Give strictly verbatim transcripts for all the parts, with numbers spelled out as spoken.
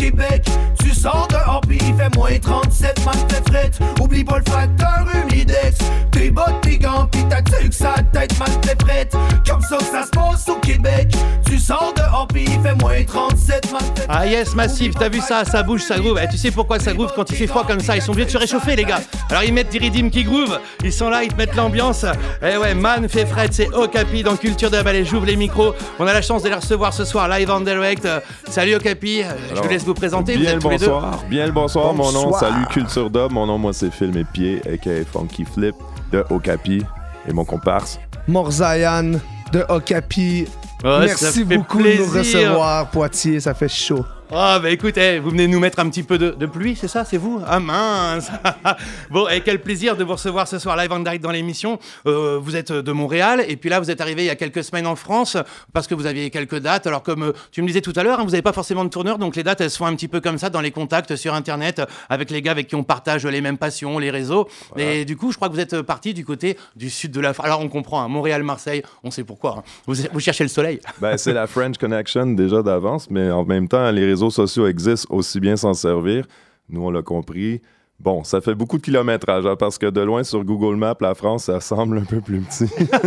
Québec. Tu sors dehors pis il fait moins trente-sept, man fait frette. Oublie pas le facteur humidex. Tes bottes, tes gants pis ta tuque, sa tête, man fait frette. Comme ça que ça se passe au Québec. Tu sors dehors pis il fait moins trente-sept, man fait frette. Ah yes, Massif, t'as vu ça, ça bouge, ça groove. Eh, tu sais pourquoi ça groove quand il fait froid comme ça? Ils sont obligés de se réchauffer, les gars. Alors ils mettent des rythmes qui groove, ils sont là, ils te mettent l'ambiance. Eh ouais, Man fait Fred, c'est Okapi dans Culture Dub. Allez, j'ouvre les micros. On a la chance de les recevoir ce soir live en direct. Euh, salut Okapi, je vous laisse vous présenter. Bien vous êtes le tous les deux. bonsoir, bien le bonsoir. Bonsoir. Mon nom, salut Culture Dub. Mon nom, moi, c'est Phil Mes Pieds, aka Funky Flip de Okapi. Et mon comparse. Morzayan de Okapi. Ouais, Merci beaucoup plaisir. de nous recevoir, Poitiers, ça fait chaud. Ah bah écoute, eh, vous venez nous mettre un petit peu de, de pluie, c'est ça, c'est vous? Ah mince. Bon, et quel plaisir de vous recevoir ce soir live en direct dans l'émission. Euh, vous êtes de Montréal, et puis là vous êtes arrivé il y a quelques semaines en France, parce que vous aviez quelques dates. Alors comme euh, tu me disais tout à l'heure, hein, vous n'avez pas forcément de tourneur, donc les dates elles se font un petit peu comme ça dans les contacts sur internet, avec les gars avec qui on partage les mêmes passions, les réseaux. Voilà. Et du coup, je crois que vous êtes parti du côté du sud de la France. Alors on comprend, hein, Montréal, Marseille, on sait pourquoi. Hein. Vous, vous cherchez le soleil. Ben, c'est la French Connection déjà d'avance, mais en même temps, les réseaux sociaux existent aussi bien s'en servir. Nous, on l'a compris. Bon, ça fait beaucoup de kilométrage, hein, parce que de loin, sur Google Maps, la France, ça semble un peu plus petit.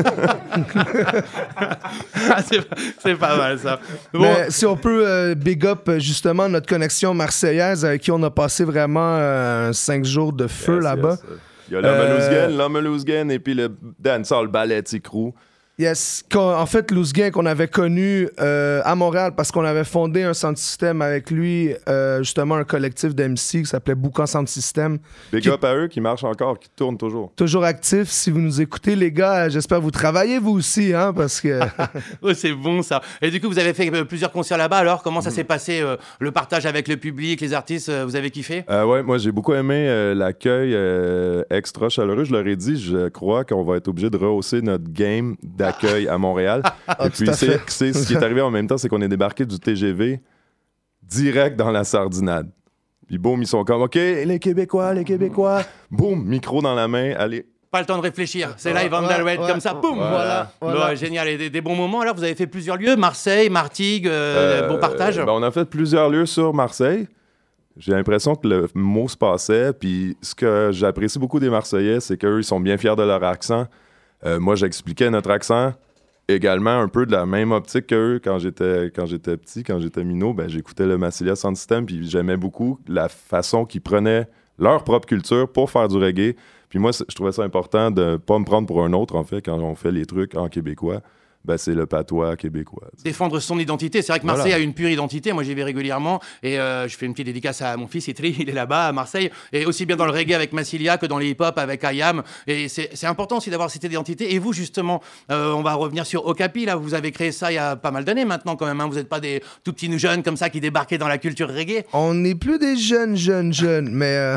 c'est, c'est pas mal, ça. Bon. Mais si on peut euh, big up, justement, notre connexion marseillaise, avec qui on a passé vraiment euh, cinq jours de feu yes, là-bas. Yes. Il y a l'Homme euh... Lousgen et puis le dancehall Balletti Crew. Yes, en fait, Lousguin qu'on avait connu euh, à Montréal parce qu'on avait fondé un centre système avec lui, euh, justement un collectif d'M C qui s'appelait Boucan Centre Système. Big qui... up à eux qui marchent encore, qui tournent toujours. Toujours actifs. Si vous nous écoutez, les gars, j'espère que vous travaillez vous aussi, hein, parce que... oh, c'est bon ça. Et du coup, vous avez fait euh, plusieurs concerts là-bas. Alors, comment ça mmh. s'est passé, euh, le partage avec le public, les artistes, euh, vous avez kiffé? Euh, ouais, moi j'ai beaucoup aimé euh, l'accueil euh, extra chaleureux. Je leur ai dit, je crois qu'on va être obligé de rehausser notre game d'accueil à Montréal. Ah, et puis, c'est, c'est, ce qui est arrivé en même temps, c'est qu'on est débarqué du T G V direct dans la sardinade. Puis boum, ils sont comme, OK, les Québécois, les Québécois. Boum, micro dans la main, allez. Pas le temps de réfléchir, c'est ouais, live on ouais, direct ouais, comme ça, boum, voilà. voilà. voilà. Ouais, génial, et des, des bons moments. Alors, vous avez fait plusieurs lieux, Marseille, Martigues, euh, euh, bon partage. Ben, on a fait plusieurs lieux sur Marseille. J'ai l'impression que le mot se passait. Puis ce que j'apprécie beaucoup des Marseillais, c'est qu'eux, ils sont bien fiers de leur accent. Euh, moi, j'expliquais notre accent. Également un peu de la même optique qu'eux quand j'étais, quand j'étais petit, quand j'étais minot, ben, j'écoutais le Massilia Sound System, puis j'aimais beaucoup la façon qu'ils prenaient leur propre culture pour faire du reggae. Puis moi, je trouvais ça important de ne pas me prendre pour un autre, en fait, quand on fait les trucs en québécois. Ben, c'est le patois québécois. Défendre son identité. C'est vrai que Marseille voilà. a une pure identité. Moi, j'y vais régulièrement. Et euh, je fais une petite dédicace à mon fils, Itri. Il est là-bas, à Marseille. Et aussi bien dans le reggae avec Massilia que dans les hip-hop avec I A M. Et c'est, c'est important aussi d'avoir cette identité. Et vous, justement, euh, on va revenir sur Okapi. Là, vous avez créé ça il y a pas mal d'années maintenant, quand même. Hein. Vous n'êtes pas des tout petits jeunes comme ça qui débarquaient dans la culture reggae. On n'est plus des jeunes, jeunes, jeunes. Mais euh...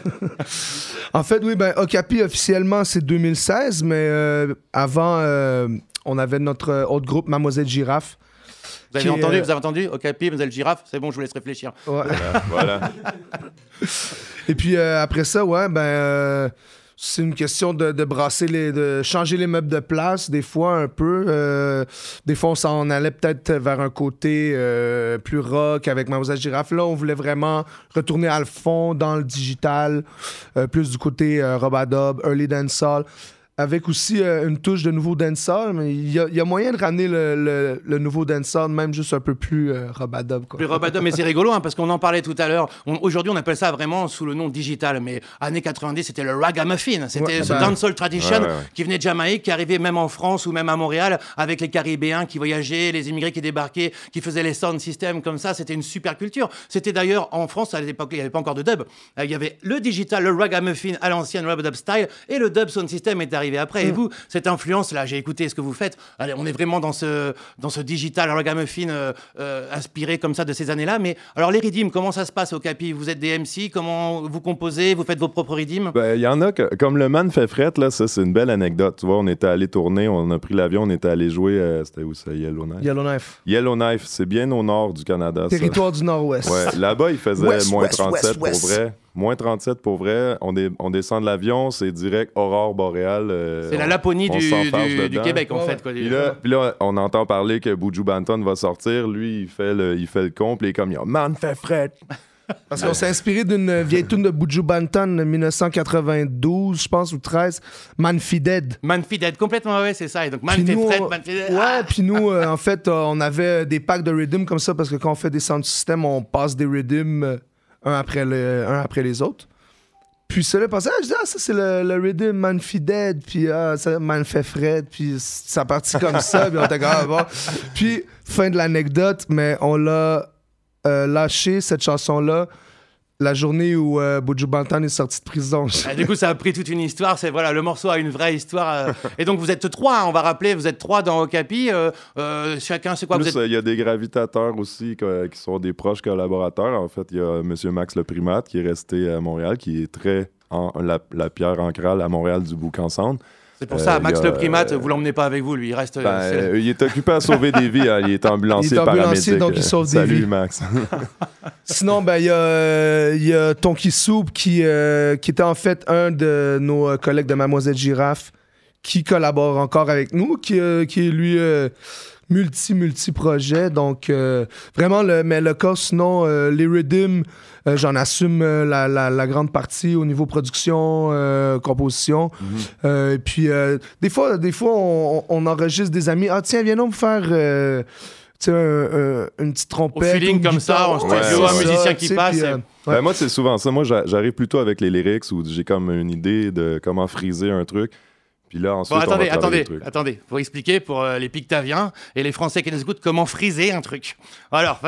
en fait, oui, ben, Okapi, officiellement, c'est deux mille seize. Mais euh, avant... Euh... on avait notre autre groupe, Mademoiselle Girafe. Vous avez entendu, euh... vous avez entendu Okapi, Mademoiselle Girafe, c'est bon, je vous laisse réfléchir. Ouais. Voilà, voilà. Et puis euh, après ça, ouais, ben euh, c'est une question de, de brasser les, de changer les meubles de place, des fois un peu. Euh, des fois, on s'en allait peut-être vers un côté euh, plus rock avec Mademoiselle Girafe. Là, on voulait vraiment retourner à le fond dans le digital, euh, plus du côté euh, Robadub, Early Dancehall. Avec aussi euh, une touche de nouveau dancehall, mais il y, y a moyen de ramener le, le, le nouveau dancehall, même juste un peu plus euh, Robadub. Quoi. Plus Robadub, mais c'est rigolo, hein, parce qu'on en parlait tout à l'heure. On, aujourd'hui, on appelle ça vraiment sous le nom digital, mais années quatre-vingt-dix, c'était le ragamuffin. C'était ouais, ce bah, dancehall tradition ouais, ouais, ouais. qui venait de Jamaïque, qui arrivait même en France ou même à Montréal, avec les Caribéens qui voyageaient, les immigrés qui débarquaient, qui faisaient les sound systems comme ça. C'était une super culture. C'était d'ailleurs, en France, à l'époque, il n'y avait pas encore de dub. Il y avait le digital, le ragamuffin à l'ancienne Robadub style, et le dub sound system est arrivé après. Et vous, cette influence-là, j'ai écouté ce que vous faites. Allez, on est vraiment dans ce, dans ce digital ragamuffin euh, euh, inspiré comme ça de ces années-là. Mais alors, les rythmes, comment ça se passe au Capi? Vous êtes des M C, comment vous composez? Vous faites vos propres rythmes? Ben, il y en a que, comme le Man fait fret, là, ça, c'est une belle anecdote. Tu vois, on était allé tourner, on a pris l'avion, on était allé jouer, euh, c'était où ça? Yellowknife? Yellowknife. Yellowknife, c'est bien au nord du Canada. Territoire ça. du Nord-Ouest. Ouais, là-bas, il faisait West, moins West, trente-sept West, pour West. vrai. moins trente-sept pour vrai. On, dé- on descend de l'avion, c'est direct aurore boréale. Euh, c'est on, la Laponie du, du, du Québec, en ouais, fait. Quoi, puis, là, puis là, on entend parler que Buju Banton va sortir. Lui, il fait le, il fait le con, puis il est comme, man, fait fret. Parce qu'on s'est inspiré d'une vieille tune de Buju Banton de dix-neuf cent quatre-vingt-douze, je pense, ou treize, Man Fi Dead. Man Fi Dead, complètement, ouais, c'est ça. Et donc, Man fait fret, Man Fi Dead. Ouais, puis nous, euh, en fait, euh, on avait des packs de rhythm comme ça, parce que quand on fait des sound systems, on passe des rhythms euh, un, après le, un après les autres. Puis ça là passé, ah, je dis, ah, ça c'est le, le rhythm Man Fi Dead, puis ah, ça, Man fait fret, puis ça partit comme ça, puis on était comme, ah, bon. Puis, fin de l'anecdote, mais on l'a euh, lâché, cette chanson-là, la journée où euh, Buju Banton est sorti de prison. Ah, du coup, ça a pris toute une histoire. C'est voilà, le morceau a une vraie histoire. Euh, et donc, vous êtes trois. Hein, on va rappeler, vous êtes trois dans Okapi. Euh, euh, chacun, c'est quoi Plus, vous êtes... il y a des gravitateurs aussi qui, qui sont des proches collaborateurs. En fait, il y a M. Max le primate qui est resté à Montréal, qui est très en, la, la pierre ancrale à Montréal du Boucan Centre. C'est pour ça, euh, Max a, le primate, euh, vous l'emmenez pas avec vous, lui. Il reste. Ben, c'est... euh, il est occupé à sauver des vies. Hein. Il est ambulancier, il est ambulancier paramédic. donc il sauve des Salut, vies. Max. Sinon, ben, il y a, euh, y a Tonky Soup qui, euh, qui était en fait un de nos collègues de Mademoiselle Girafe qui collabore encore avec nous, qui, euh, qui est lui euh, multi, multi-projet. Donc, euh, vraiment, le, mais le cas, sinon, euh, les rhythms, euh, j'en assume euh, la, la, la grande partie au niveau production, euh, composition. Mm-hmm. Euh, et puis, euh, des fois, des fois on, on enregistre des amis. Ah, tiens, viens donc me faire. Euh, tu sais, un, un, une petite trompette. Au feeling comme ça, en studio, ouais, un ouais. musicien qui passe. Puis, et... euh, ouais. Ben, moi, c'est souvent ça. Moi, j'a- j'arrive plutôt avec les lyrics où j'ai comme une idée de comment friser un truc. Puis là, ensuite, Bon, attendez, on va attendez, le truc. attendez. Faut expliquer pour euh, les Pictaviens et les Français qui nous écoutent comment friser un truc. Alors,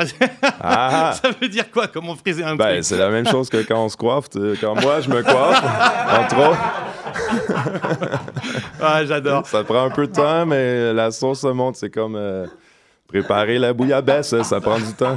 Ah! ça veut dire quoi, comment friser un Ben, truc? c'est la même chose que quand on se coiffe. t'sais. Quand moi, je me coiffe, entre autres. Ah, j'adore. Ça prend un peu de temps, mais la sauce se monte. C'est comme euh, préparer la bouillabaisse. Ça, ça prend du temps.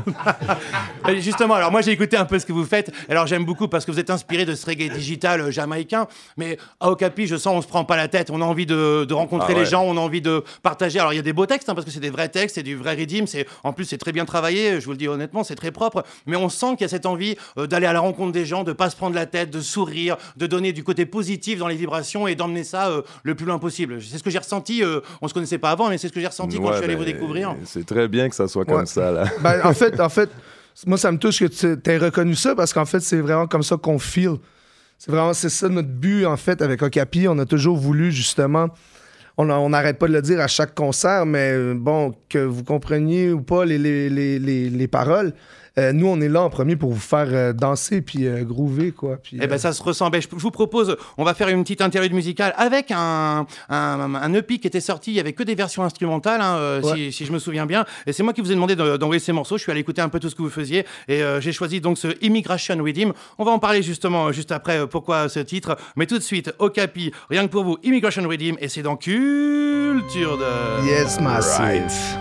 Et justement, alors moi j'ai écouté un peu ce que vous faites. Alors j'aime beaucoup parce que vous êtes inspiré de ce reggae digital euh, jamaïcain. Mais à Okapi, je sens, on se prend pas la tête. On a envie de, de rencontrer Ah ouais. les gens, on a envie de partager. Alors il y a des beaux textes hein, parce que c'est des vrais textes, c'est du vrai rythme. C'est en plus c'est très bien travaillé. Je vous le dis honnêtement, c'est très propre. Mais on sent qu'il y a cette envie euh, d'aller à la rencontre des gens, de pas se prendre la tête, de sourire, de donner du côté positif dans les vibrations et d'emmener ça euh, le plus loin possible. C'est ce que j'ai ressenti. Euh, on se connaissait pas avant, mais c'est ce que j'ai ressenti quand Ouais, je suis allé ben, vous découvrir. C'est très bien que ça soit comme Ouais. ça. Là. Ben, en fait, en fait, moi, ça me touche que tu aies reconnu ça parce qu'en fait, c'est vraiment comme ça qu'on feel. C'est vraiment, c'est ça notre but, en fait, avec Okapi. On a toujours voulu, justement, on a- on n'arrête pas de le dire à chaque concert, mais euh, bon, que vous compreniez ou pas les, les, les, les, les paroles, euh, nous, on est là en premier pour vous faire euh, danser puis euh, groover, quoi. Puis, Eh ben euh, ça se ressent. Ben, je, je vous propose, on va faire une petite interlude musicale avec un, un, un E P qui était sorti. Il y avait que des versions instrumentales, hein, euh, Ouais. si, si je me souviens bien. Et c'est moi qui vous ai demandé de- d'envoyer ces morceaux. Je suis allé écouter un peu tout ce que vous faisiez et euh, j'ai choisi donc ce Immigration Rhythm. On va en parler justement juste après. euh, Pourquoi ce titre? Mais tout de suite, Okapi, rien que pour vous, Immigration Rhythm et c'est dans Culture de. Yes, massive. Right.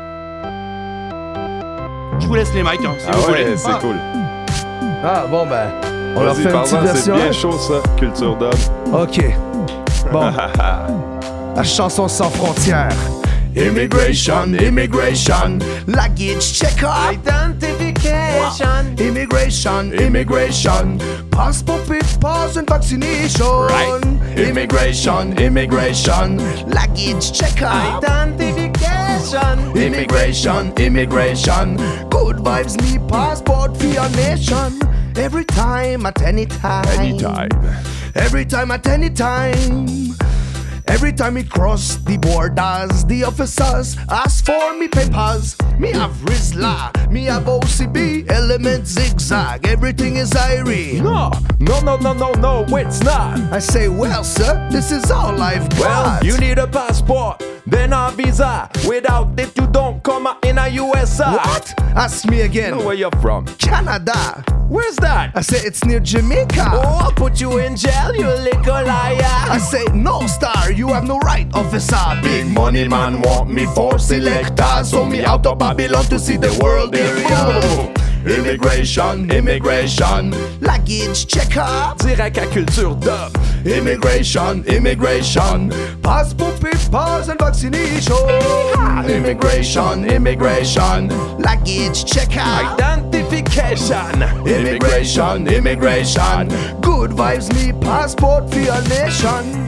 Je vous laisse les mics, hein, si Ah vous ouais, voulez. c'est Ah. cool. Ah, bon, ben, on leur Vas-y, fait une parle-en, petite c'est version. bien chaud, ça, Culture Dub. OK. Bon. La chanson sans frontières. Immigration, immigration, luggage checker, identification, immigration, immigration, passport papers and vaccination, Right. immigration, immigration, luggage checker, identification, immigration, immigration, good vibes me passport for your nation, every time at any time, Anytime. every time at any time. Every time we cross the borders, the officers ask for me papers. Me have Rizla, me have O C B, element zigzag, everything is Irie. No, no, no, no, no, no, it's not. I say, well, sir, this is all I've Well, got. you need a passport, then a visa. Without it, you don't come out in a U S A. What? Ask me again. Know where you're from? Canada. Where's that? I say it's near Jamaica. Oh, I'll put you in jail, you little liar. I say, no, star, you have no right, officer. Big money man want me for selector. So me out of Babylon to see the world area. Immigration, immigration, luggage checker. Direct à Culture Dub. Immigration, immigration, passport papers and vaccination. Immigration, immigration, luggage checker. Identification. Education. Immigration, immigration. Good vibes, me passport for your nation.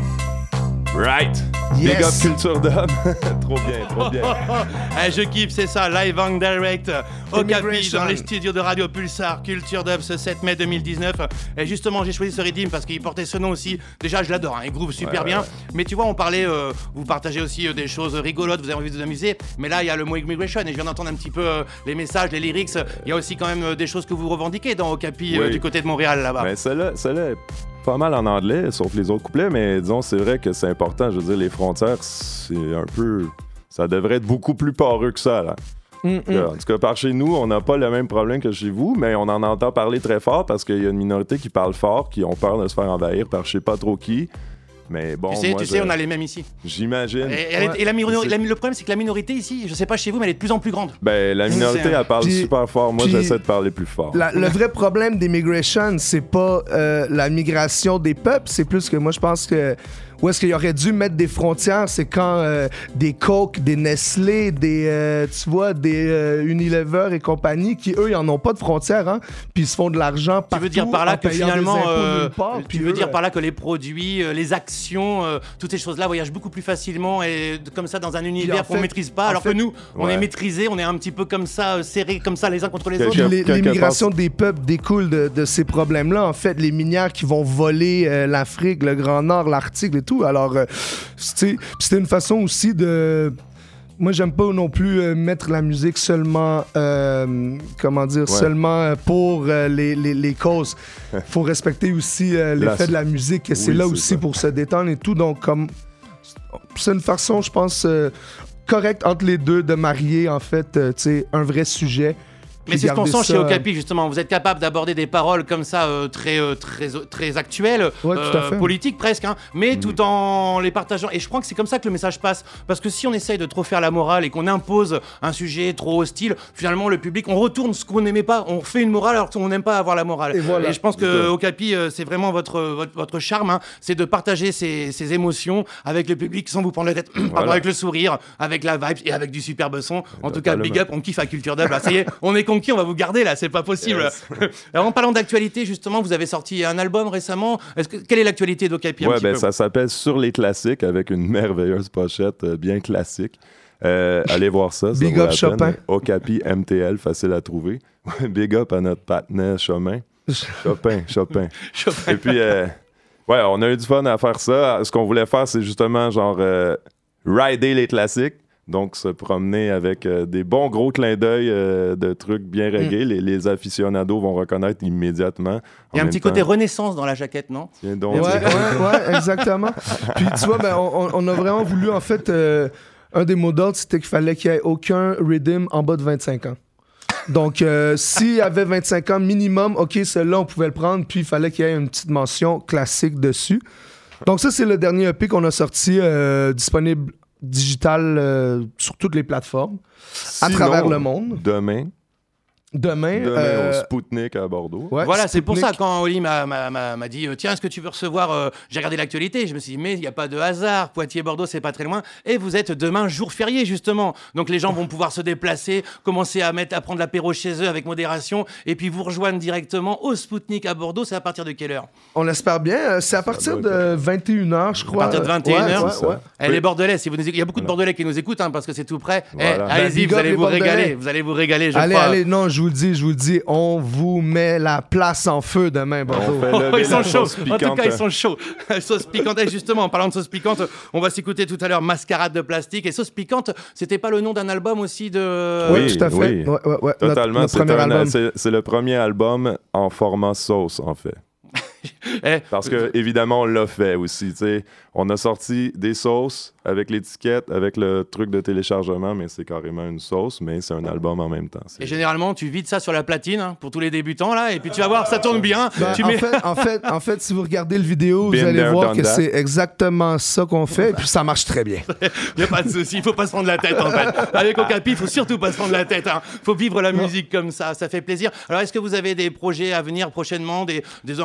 Right. Yes. Big up Culture Dub. Trop bien, trop bien. Eh, je kiffe, c'est ça, live en direct au Capi dans les studios de Radio Pulsar, Culture Dub ce sept mai deux mille dix-neuf. Et justement, j'ai choisi ce rythme parce qu'il portait ce nom aussi. Déjà, je l'adore, hein, il groove super ouais, bien. Ouais, ouais. Mais tu vois, on parlait, euh, vous partagez aussi euh, des choses rigolotes, vous avez envie de vous amuser. Mais là, il y a le mot immigration et je viens d'entendre un petit peu euh, les messages, les lyrics. Il y a aussi quand même euh, des choses que vous revendiquez dans Okapi oui. euh, du côté de Montréal là-bas. Mais celle-là, celle-là est pas mal en anglais, sauf les autres couplets, mais disons, c'est vrai que c'est important. Je veux dire, les frontières, c'est un peu. Ça devrait être beaucoup plus poreux que ça, là. Mm-hmm. En tout cas, par chez nous, on n'a pas le même problème que chez vous, mais on en entend parler très fort parce qu'il y a une minorité qui parle fort, qui ont peur de se faire envahir par je sais pas trop qui. Mais bon, tu sais, moi, tu je... sais, on a les mêmes ici. J'imagine. Et, ouais. et la minori- la, le problème, c'est que la minorité ici, je sais pas chez vous, mais elle est de plus en plus grande. Ben, la minorité, elle parle puis, super fort. Moi, j'essaie de parler plus fort. La, le vrai problème d'immigration, c'est pas euh, la migration des peuples, c'est plus que moi, je pense que où est-ce qu'il aurait dû mettre des frontières, c'est quand euh, des Coke, des Nestlé, des, euh, tu vois, des euh, Unilever et compagnie, qui eux, ils en ont pas de frontières, hein, puis ils se font de l'argent partout. Tu veux dire par là que finalement, euh, part, tu veux eux, dire par là que les produits, euh, les actions, euh, toutes ces choses-là voyagent beaucoup plus facilement et comme ça dans un univers qu'on fait, maîtrise pas, alors fait, que nous, on ouais. est maîtrisés, on est un petit peu comme ça, euh, serrés comme ça les uns contre les Quelque, autres. Les, l'immigration des peuples découle de, de ces problèmes-là. En fait, les minières qui vont voler euh, l'Afrique, le Grand Nord, l'Arctique et tout. Alors, euh, c'était une façon aussi de... Moi, j'aime pas non plus euh, mettre la musique seulement, euh, comment dire, ouais. seulement pour euh, les, les, les causes. Faut respecter aussi euh, l'effet la... de la musique. Et oui, c'est là c'est aussi ça. Pour se détendre et tout. Donc, comme... C'est une façon, je pense, euh, correcte entre les deux de marier, en fait, euh, tu sais, un vrai sujet. Mais c'est ce qu'on sent ça... chez Okapi, justement. Vous êtes capable d'aborder des paroles comme ça, euh, très, euh, très, très actuelles, ouais, euh, politiques presque, hein, mais mmh. tout en les partageant. Et je crois que c'est comme ça que le message passe. Parce que si on essaye de trop faire la morale et qu'on impose un sujet trop hostile, finalement, le public, on retourne ce qu'on n'aimait pas. On fait une morale alors qu'on n'aime pas avoir la morale. Et, voilà. et je pense que Okapi, euh, c'est vraiment votre, votre, votre charme. Hein, c'est de partager ces, ces émotions avec le public sans vous prendre la tête, voilà. avec le sourire, avec la vibe et avec du superbe son. En tout cas, big up, on kiffe à Culture Dub. Là, ça y est, on est conquis, on va vous garder là, c'est pas possible. Yes. Alors en parlant d'actualité, justement, vous avez sorti un album récemment. Est-ce que, quelle est l'actualité d'Okapi? Ouais, ben ça s'appelle Sur les classiques avec une merveilleuse pochette euh, bien classique. Euh, allez voir ça. ça Big up Chopin. Okapi M T L, facile à trouver. Big up à notre partenaire Chopin. Chopin, Chopin. Chopin. Et puis, euh, ouais, on a eu du fun à faire ça. Ce qu'on voulait faire, c'est justement genre euh, rider les classiques. Donc, se promener avec euh, des bons gros clins d'œil euh, de trucs bien reggae. Mm. Les, les aficionados vont reconnaître immédiatement. Il y a un petit temps... côté renaissance dans la jaquette, non? Tiens donc. Ouais, ouais, ouais, exactement. Puis, tu vois, ben, on, on a vraiment voulu, en fait, euh, un des mots d'ordre, c'était qu'il fallait qu'il n'y ait aucun rhythm en bas de vingt-cinq ans. Donc, euh, s'il y avait vingt-cinq ans minimum, OK, celui-là, on pouvait le prendre, puis il fallait qu'il y ait une petite mention classique dessus. Donc, ça, c'est le dernier E P qu'on a sorti, euh, disponible digital euh, sur toutes les plateformes, Sinon, à travers le monde. Demain. Demain, Demain euh... au Spoutnik à Bordeaux. Ouais, voilà, Spoutnik. C'est pour ça, quand Oli m'a, m'a, m'a, m'a dit « Tiens, est-ce que tu veux recevoir... Euh... » J'ai regardé l'actualité, je me suis dit « Mais il n'y a pas de hasard, Poitiers-Bordeaux, c'est pas très loin. » Et vous êtes demain jour férié, justement. Donc les gens vont pouvoir se déplacer, commencer à, mettre, à prendre l'apéro chez eux avec modération, et puis vous rejoindre directement au Spoutnik à Bordeaux. C'est à partir de quelle heure? On l'espère bien. C'est à partir de vingt et une heures, je crois. À partir de vingt et une heures? Ouais, ouais, ouais. Eh, les Bordelais, si vous nous écoutez, il y a beaucoup de Bordelais qui nous écoutent, hein, parce que c'est tout près. Voilà. Eh, allez-y, vous allez vous régaler. Vous allez vous régaler, je allez, crois. Allez, non, je vous le dis, je vous le dis. On vous met la place en feu demain, Bordeaux. Oh, ils sont chauds. En tout cas, ils sont chauds. Sauce piquante. Et justement, en parlant de sauce piquante, on va s'écouter tout à l'heure Mascarade de plastique. Et sauce piquante, c'était pas le nom d'un album aussi de... Oui, tout à fait. Oui. Ouais, ouais, ouais. Totalement. Notre, notre c'est, un, album. C'est, c'est le premier album en format sauce, en fait. eh, Parce que évidemment on l'a fait aussi, tu sais. On a sorti des sauces avec l'étiquette, avec le truc de téléchargement, mais c'est carrément une sauce, mais c'est un album en même temps. C'est... Et généralement, tu vides ça sur la platine hein, pour tous les débutants là, et puis tu vas voir, ça tourne bien. Ben, tu en, mets... fait, en fait, en fait, si vous regardez le vidéo, Been vous allez there, voir que that. c'est exactement ça qu'on fait, et puis ça marche très bien. Il y a pas de souci, il faut pas se prendre la tête en fait. Avec Okapi, il faut surtout pas se prendre la tête. Hein. Faut vivre la musique comme ça, ça fait plaisir. Alors, est-ce que vous avez des projets à venir prochainement, des, des enregistrements, ou même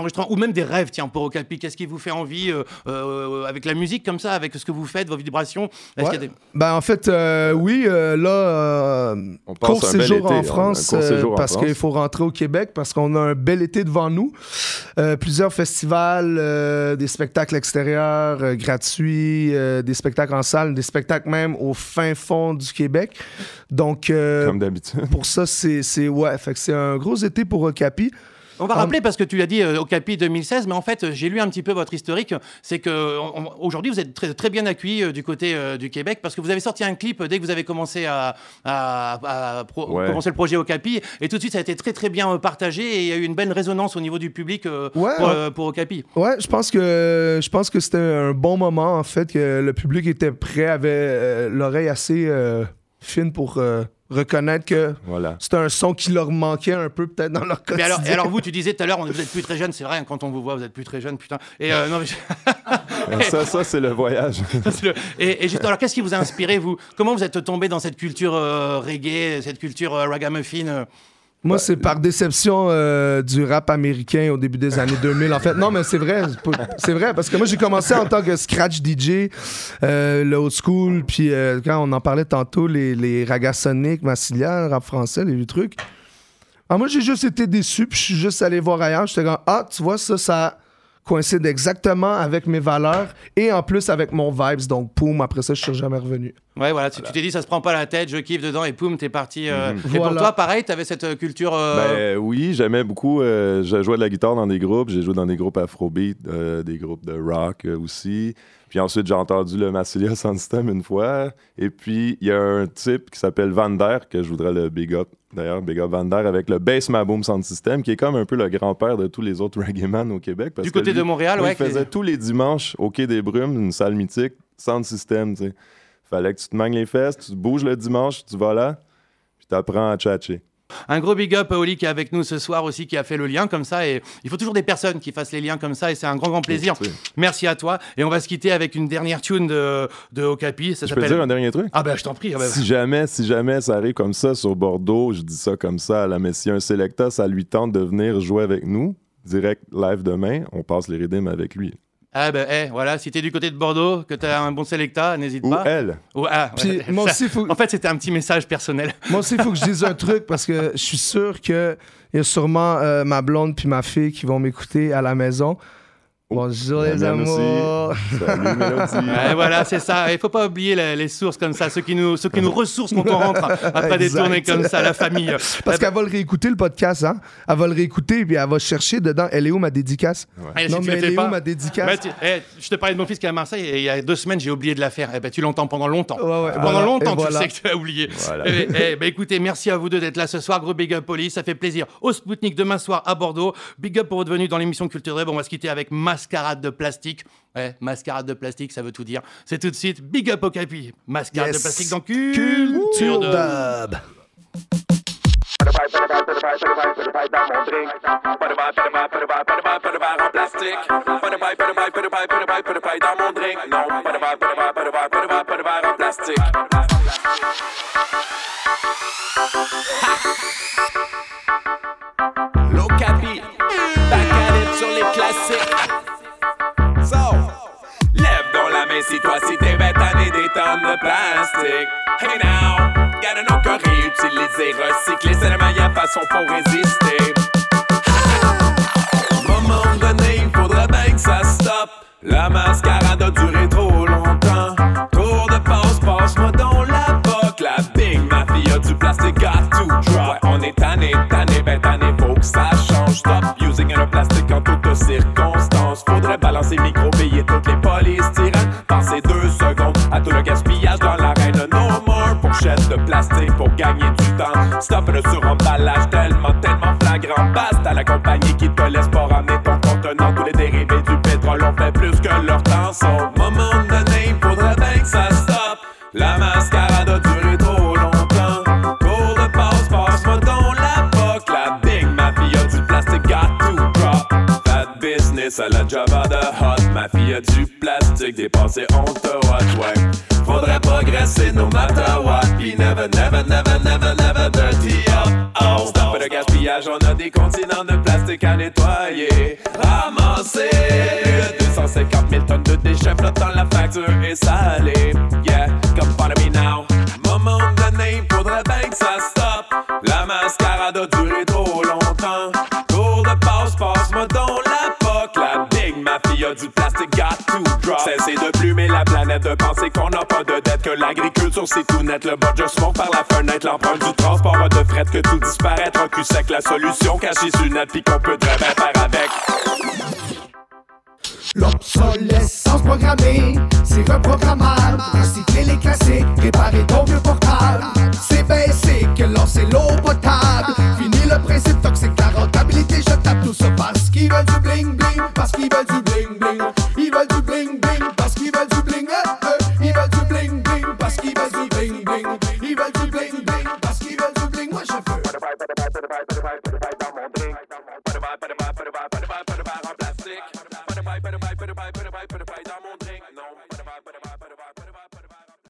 même des rêves, tiens, pour Okapi. Qu'est-ce qui vous fait envie euh, euh, avec la musique comme ça, avec ce que vous faites, vos vibrations? Est-ce ouais. qu'il y a des... Ben, en fait, euh, oui, euh, là, euh, court séjour en France, euh, parce qu'il faut rentrer au Québec, parce qu'on a un bel été devant nous. Euh, plusieurs festivals, euh, des spectacles extérieurs euh, gratuits, euh, des spectacles en salle, des spectacles même au fin fond du Québec. Donc, euh, comme d'habitude. Pour ça, c'est, c'est, ouais, fait que c'est un gros été pour Okapi. On va rappeler, parce que tu l'as dit, euh, Okapi deux mille seize, mais en fait, j'ai lu un petit peu votre historique. C'est qu'aujourd'hui, vous êtes très, très bien accueillis euh, du côté euh, du Québec, parce que vous avez sorti un clip dès que vous avez commencé à, à, à pro- ouais. commencer le projet Okapi, et tout de suite, ça a été très, très bien partagé, et il y a eu une belle résonance au niveau du public euh, ouais, pour, ouais. euh, pour Okapi. Ouais, je pense que je pense que c'était un bon moment, en fait, que le public était prêt, avait euh, l'oreille assez euh, fine pour... Euh, reconnaître que voilà. C'était un son qui leur manquait un peu peut-être dans leur quotidien. Mais alors, et alors vous, tu disais tout à l'heure, vous êtes plus très jeune, c'est vrai, hein, quand on vous voit, vous êtes plus très jeune, putain. Et euh, non, mais... ça, ça c'est le voyage. le... Et, et juste, alors, qu'est-ce qui vous a inspiré, vous? Comment vous êtes tombé dans cette culture euh, reggae, cette culture euh, ragamuffin euh... Moi, c'est par déception euh, du rap américain au début des années deux mille. En fait, non, mais c'est vrai. C'est vrai, parce que moi, j'ai commencé en tant que scratch D J, euh, le old school, puis euh, quand on en parlait tantôt, les, les Ragasonic, Massilia, le rap français, les vieux trucs. Alors moi, j'ai juste été déçu, puis je suis juste allé voir ailleurs. J'étais comme, ah, tu vois, ça, ça coïncide exactement avec mes valeurs et en plus avec mon vibes. Donc, poum, après ça, je suis jamais revenu. Ouais, voilà, tu, voilà. tu t'es dit, ça se prend pas la tête, je kiffe dedans, et poum, t'es parti. Euh... Mm-hmm. Et voilà. pour toi, pareil, t'avais cette culture... Euh... Ben oui, j'aimais beaucoup. Euh, je jouais de la guitare dans des groupes, j'ai joué dans des groupes afrobeat, euh, des groupes de rock euh, aussi. Puis ensuite, j'ai entendu le Massilia Sound System une fois. Et puis, il y a un type qui s'appelle Van Der, que je voudrais le big up. D'ailleurs, big up Van Der, avec le Bass Maboom Sound System, qui est comme un peu le grand-père de tous les autres reggaeman au Québec. Parce du côté lui, de Montréal, lui, ouais. Il faisait les... tous les dimanches au Quai des Brumes, une salle mythique, Sound System, tu sais. Fallait que tu te manges les fesses, tu bouges le dimanche, tu vas là, puis t'apprends à tchatcher. Un gros big up à Oli qui est avec nous ce soir aussi, qui a fait le lien comme ça. Et il faut toujours des personnes qui fassent les liens comme ça, et c'est un grand, grand plaisir. Oui. Merci à toi. Et on va se quitter avec une dernière tune de, de Okapi. Ça je s'appelle... peux dire un dernier truc? Ah ben, je t'en prie. Ah ben... Si jamais, si jamais ça arrive comme ça sur Bordeaux, je dis ça comme ça à la Messie, un Selecta, ça lui tente de venir jouer avec nous, direct live demain, on passe les rythmes avec lui. Ah ben, hey, voilà, si t'es du côté de Bordeaux, que t'as un bon Selecta, n'hésite Ou pas. Ou elle. Ou, ah, Puis, ouais, moi ça, aussi, faut... En fait, c'était un petit message personnel. Moi aussi, il faut que je dise un truc, parce que je suis sûr qu'il y a sûrement euh, ma blonde puis ma fille qui vont m'écouter à la maison. Bonjour les amours. Salut Mélodie. Ouais, voilà, c'est ça. Il faut pas oublier les, les sources comme ça, ceux qui nous, ceux qui nous ressourcent quand on rentre après des tournées comme ça, la famille. Parce qu'elle va le réécouter le podcast, hein. Elle va le réécouter puis elle va chercher dedans. Elle est où ma dédicace? Ouais. Non si mais elle est pas, où ma dédicace? bah, tu, hey, je te parlais de mon fils qui est à Marseille et il y a deux semaines j'ai oublié de la faire. Eh ben tu l'entends pendant longtemps. Ouais, ouais, pendant voilà, longtemps tu voilà. sais que tu as oublié. Voilà. Eh, eh, bah, écoutez, merci à vous deux d'être là ce soir. Gros big up Oli, ça fait plaisir. Au Spoutnik demain soir à Bordeaux. Big up pour votre venue dans l'émission Culture Rêve. On va se quitter avec Mascarade de plastique. Ouais, mascarade de plastique, ça veut tout dire. C'est tout de suite Big Up Okapi. Mascarade yes. de plastique dans Culture Dub. L'Okapi, back at it sur les classiques. So, lève dans la main si toi si t'es bête à des tonnes de plastique. Hey now, gotta know que réutiliser, recycler, c'est la meilleure façon pour résister. À un moment donné, il faudra bien que ça stoppe. La mascarade a duré trop longtemps. Tour de passe, passe-moi dans la boque. La big mafia du plastique got to drop. Ouais, on est tanné, tanné, ben tanné, faut que ça change. Stop using le plastique en toutes circonstances. Faudrait balancer micro, payer toutes les polystyrènes. Passer deux secondes à tout le gaspillage dans l'arène. No more pochettes de plastique pour gagner du temps. Stop le suremballage tellement, tellement flagrant. Basta la compagnie qui te laisse pas ramener ton contenant. Tous les dérivés du pétrole ont fait plus que leur temps. Son moment donné, il faudrait bien que ça stoppe. La mascarade a duré trop longtemps. Tour de passe, passe-moi dans la boque. La big mafia du plastique got to drop. Bad business à la Java de hot. Mafia du plastique dépassé on te watch, ouais. Faudrait progresser no matter what. Puis never, never, never, never, never dirty up. Oh, stop le gaspillage, on a des continents de plastique à nettoyer. Ramasse commencer. Plus de deux cent cinquante mille tonnes de déchets flottant, la facture est salée. Yeah, come follow me now. Moment donné, faudrait bien que ça stoppe. La mascarade a duré trop longtemps. Tour de passe-passe, moi dans la poque. La big mafia du plastique got to drop. Cessez de plumer la planète, de penser qu'on n'a pas de dette, que l'agriculture c'est tout net. Le budget se monte par la fenêtre, l'empreinte du transport a de fret, que tout disparaîtra, cul sec. La solution cachée sur le net, pis qu'on peut très bien faire avec. L'obsolescence programmée, c'est reprogrammable. Recycler les classiques, réparer ton vieux portable. C'est basic, lancer l'eau potable. Fini le principe toxique, la rentabilité, je tape tout ça parce qu'ils veulent du bling bling. Parce qu'ils veulent du bling bling. Ils veulent du